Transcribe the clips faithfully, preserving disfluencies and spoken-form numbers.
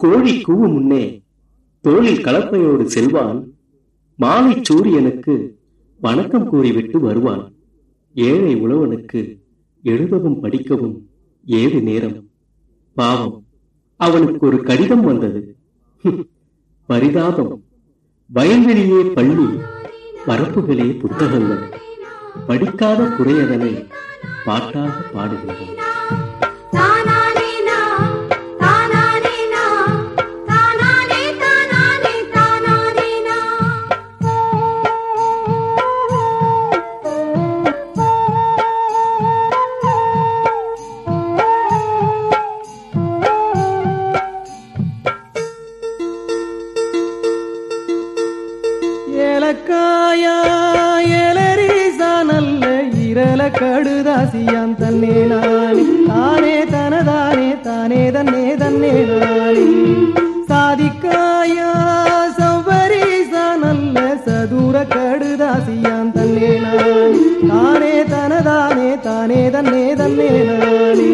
கோழி கூவும் முன்னே தோளில் கலப்பையோடு செல்வான். மாலை சூரியனுக்கு வணக்கம் கூறிவிட்டு வருவான். ஏழை உழவனுக்கு எழுதவும் படிக்கவும் ஏது நேரம். பாவம், அவனுக்கு ஒரு கடிதம் வந்தது. பரிதாபம். வயல்வெளியே பள்ளி, பரப்புகளே புத்தகங்கள். படிக்காத குறையதனை பாட்டாக பாடுகின்றன. ஏலக்காயா ஏலரிசா நல்ல இரல கடுதாசியான் தன்னே நானே தானே தனதானே தானே தன்னே தன்னே நானே. சாதிக்காயா சௌவரிசா நல்ல சதுர கடுதாசியான் தன்னே நானே தானே தனதானே தானே தன்னே தன்னே நானே.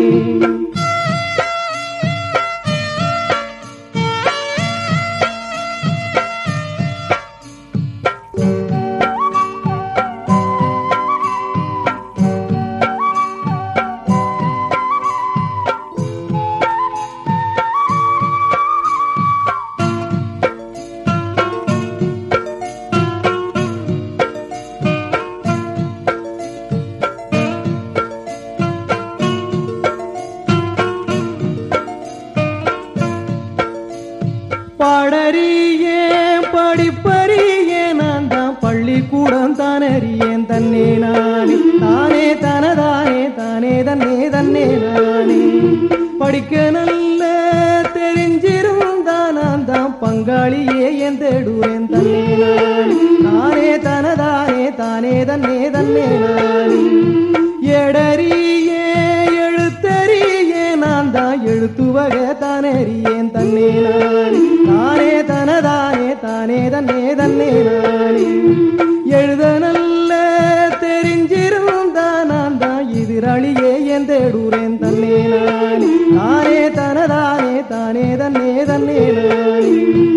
பாடறியே படிப்பறியே நான் தான் பள்ளிக்கூடம் தானறியேன் தன்னே நானே தானே தனதானே தானே தன்னே தன்னே நானே. படிக்க நல்ல தெரிஞ்சிருந்தா நான் தான் பங்காளியே என் தேடுவேன் தன்னே நானே தானே தனதானே தானே தன்னே தன்னே நானே. எடறியே எழுத்தறியே நான் தான் எழுத்து வகை தானறியேன் தன்னே நானே தானே தனதானே தானே தன்னே தன்னே நானே. எழுத நல்ல தெரிஞ்சிருந்தா நான் தான் எதிராளியே என் தேடுறேன் தன்னே நானே தானே தனதானே தானே தன்னே தன்னே நானே.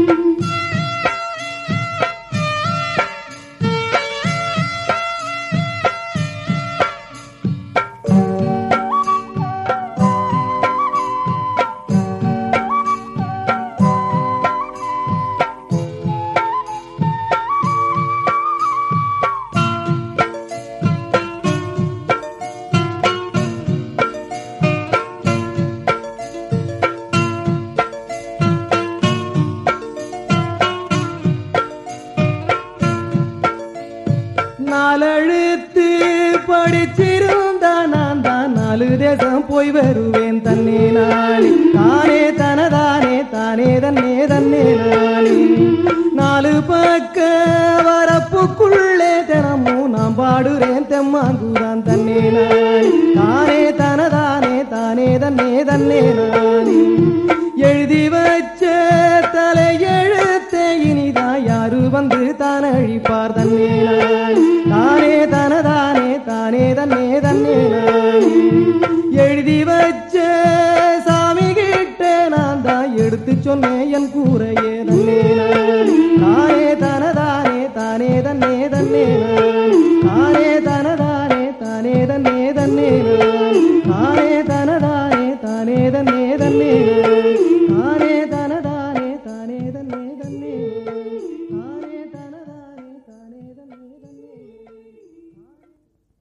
நாலெழுத்து படிச்சிருந்தா நான் தான் நாலு தேசம் போய் வருவேன் தன்னே நானே தானே தனதானே தானே தன்னே தன்னே நானே. நாலு பக்க வரப்புக்குள்ளே தினமும் நான் பாடுறேன் தெம்மாங்குதான் தன்னே நானே தானே தனதானே தானே தன்னே தன்னே நானே. எழுதி வச்ச தலையெழுத்தே இனிதான் யாரு வந்து தான் அழிப்பார் தன்னே நானே தானே தனதானே தானே தன்னே தன்னே நானே. எழுதி வச்ச சாமி கிட்ட நான் தான் எடுத்து சொன்னேன் என் கூரையே தன்னே நானே தானே தனதானே தானே தன்னே தன்னே நானே.